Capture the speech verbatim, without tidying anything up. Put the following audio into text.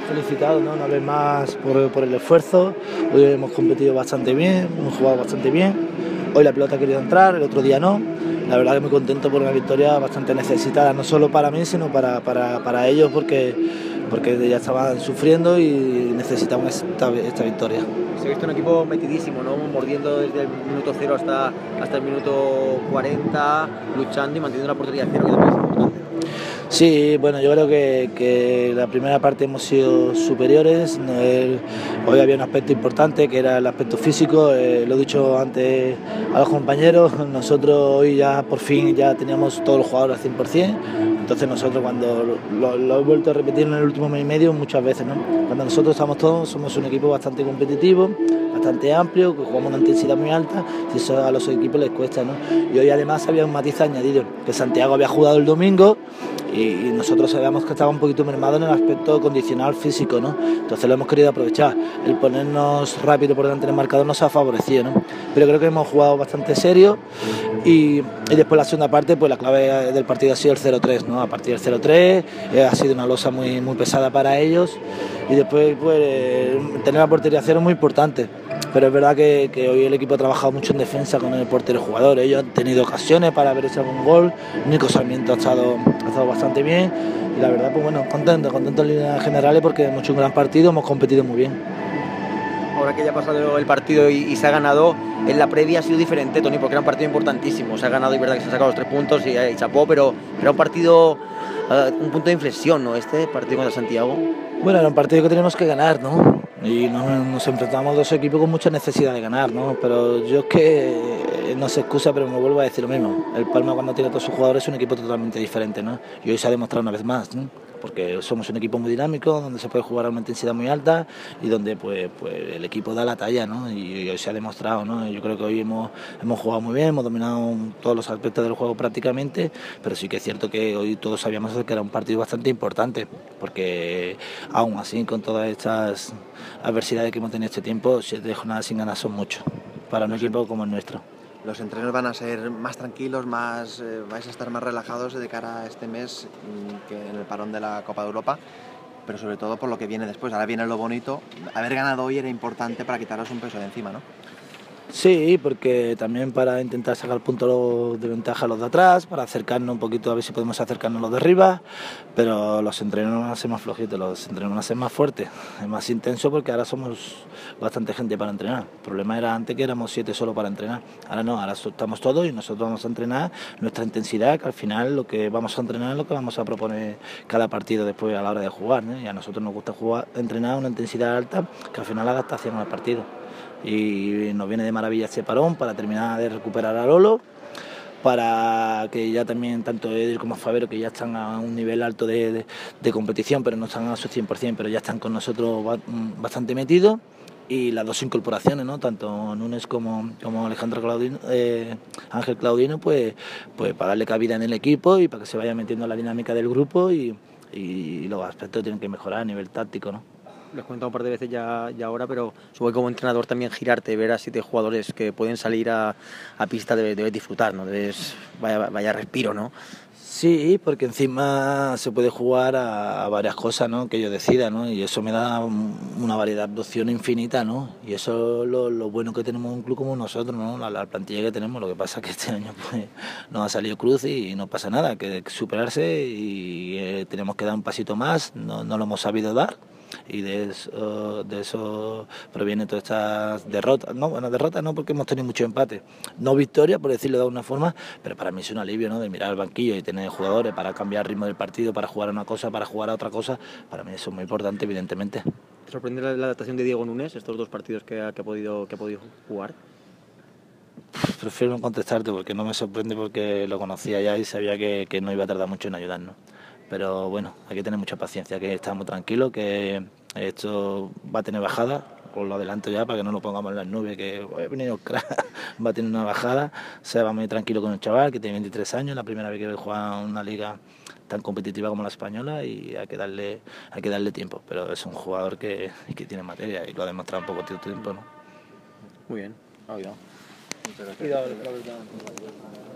felicitados, ¿no? Una vez más por, por el esfuerzo. Hoy hemos competido bastante bien, hemos jugado bastante bien. Hoy la pelota ha querido entrar, el otro día no. La verdad que muy contento por una victoria bastante necesitada, no solo para mí, sino para, para, para ellos, porque, porque ya estaban sufriendo y necesitamos esta, esta victoria. Se ha visto un equipo metidísimo, ¿no? Mordiendo desde el minuto cero hasta, hasta el minuto cuarenta, luchando y manteniendo la portería cero, que también es importante. Sí, bueno, yo creo que, que la primera parte hemos sido superiores. El, hoy había un aspecto importante que era el aspecto físico, eh, lo he dicho antes a los compañeros, nosotros hoy ya por fin ya teníamos todos los jugadores al cien por cien, entonces nosotros cuando lo, lo he vuelto a repetir en el último mes y medio muchas veces, ¿no? Cuando nosotros estamos todos, somos un equipo bastante competitivo, bastante amplio, que jugamos una intensidad muy alta y eso a los equipos les cuesta, ¿no? Y hoy además había un matiz añadido, que Santiago había jugado el domingo y nosotros sabíamos que estaba un poquito mermado en el aspecto condicional físico, ¿no? Entonces lo hemos querido aprovechar. El ponernos rápido por delante del marcador nos ha favorecido, ¿no? Pero creo que hemos jugado bastante serio y, y después la segunda parte, pues la clave del partido ha sido el cero tres, ¿no? A partir del cero tres eh, ha sido una losa muy, muy pesada para ellos y después pues eh, tener la portería cero es muy importante. Pero es verdad que, que hoy el equipo ha trabajado mucho en defensa con el portero jugador. Ellos han tenido ocasiones para haber hecho algún gol. Nico Sarmiento ha estado, ha estado bastante bien. Y la verdad, pues bueno, contento, contento en líneas generales porque hemos hecho un gran partido, hemos competido muy bien. Ahora que ya ha pasado el partido y, y se ha ganado, en la previa ha sido diferente, Toni, porque era un partido importantísimo. Se ha ganado y verdad que se han sacado los tres puntos y, y chapó, pero era un partido, uh, un punto de inflexión, ¿no? Este partido contra Santiago. Bueno, era un partido que teníamos que ganar, ¿no? Y nos, nos enfrentamos a dos equipos con mucha necesidad de ganar, ¿no? Pero yo es que no se excusa, pero me vuelvo a decir lo mismo. El Palma, cuando tiene a todos sus jugadores, es un equipo totalmente diferente, ¿no? Y hoy se ha demostrado una vez más, ¿no? Porque somos un equipo muy dinámico, donde se puede jugar a una intensidad muy alta y donde pues, pues el equipo da la talla, ¿no? Y hoy se ha demostrado, ¿no? Yo creo que hoy hemos, hemos jugado muy bien, hemos dominado todos los aspectos del juego prácticamente, pero sí que es cierto que hoy todos sabíamos que era un partido bastante importante, porque aún así, con todas estas adversidades que hemos tenido este tiempo, siete jornadas sin ganar son mucho para un equipo como el nuestro. Los entrenos van a ser más tranquilos, más eh, vais a estar más relajados de cara a este mes que en el parón de la Copa de Europa, pero sobre todo por lo que viene después. Ahora viene lo bonito. Haber ganado hoy era importante para quitaros un peso de encima, ¿no? Sí, porque también para intentar sacar puntos de ventaja a los de atrás, para acercarnos un poquito, a ver si podemos acercarnos a los de arriba, pero los entrenos van a ser más flojitos, los entrenos van a ser más fuertes, es más intenso porque ahora somos bastante gente para entrenar. El problema era antes que éramos siete solo para entrenar, ahora no, ahora estamos todos y nosotros vamos a entrenar nuestra intensidad, que al final lo que vamos a entrenar es lo que vamos a proponer cada partido después a la hora de jugar, ¿no? Y a nosotros nos gusta jugar, entrenar a una intensidad alta que al final adaptación al partido. Y nos viene de maravilla este parón para terminar de recuperar a Lolo, para que ya también tanto Edir como Favero, que ya están a un nivel alto de, de, de competición, pero no están a su cien por cien, pero ya están con nosotros bastante metidos, y las dos incorporaciones, ¿no? Tanto Núñez como, como Alejandro Claudino, eh, Ángel Claudino, pues, pues para darle cabida en el equipo y para que se vaya metiendo en la dinámica del grupo y, y los aspectos tienen que mejorar a nivel táctico, ¿no? Lo has comentado un par de veces ya, ya ahora, pero supongo que como entrenador también girarte, ver a siete jugadores que pueden salir a, a pista, debes, debes disfrutar, ¿no? Debes, vaya, vaya respiro, ¿no? Sí, porque encima se puede jugar a, a varias cosas, ¿no? Que yo decida, ¿no? Y eso me da una variedad de opciones infinita, ¿no? Y eso es lo, lo bueno que tenemos un club como nosotros, ¿no? La, la plantilla que tenemos. Lo que pasa es que este año pues nos ha salido cruz y no pasa nada, que superarse y eh, tenemos que dar un pasito más, no, no lo hemos sabido dar. Y de eso, de eso proviene todas estas derrotas, no, bueno, derrotas no, porque hemos tenido mucho empate, no victoria, por decirlo de alguna forma, pero para mí es un alivio, ¿no? De mirar al banquillo y tener jugadores para cambiar el ritmo del partido, para jugar a una cosa, para jugar a otra cosa, para mí eso es muy importante, evidentemente. ¿Te sorprende la, la adaptación de Diego Núñez, estos dos partidos que ha, que ha, podido, que ha podido jugar? Prefiero no contestarte porque no me sorprende, porque lo conocía ya y sabía que, que no iba a tardar mucho en ayudarnos. Pero bueno, hay que tener mucha paciencia, que estamos tranquilos, que esto va a tener bajada, os lo adelanto ya para que no lo pongamos en las nubes, que he venido el crack, va a tener una bajada, o sea, va muy tranquilo con el chaval, que tiene veintitrés años, la primera vez que juega en una liga tan competitiva como la española y hay que darle, hay que darle tiempo, pero es un jugador que, que tiene materia y lo ha demostrado en poco tiempo, ¿no? Muy bien, ha oído. Muchas gracias.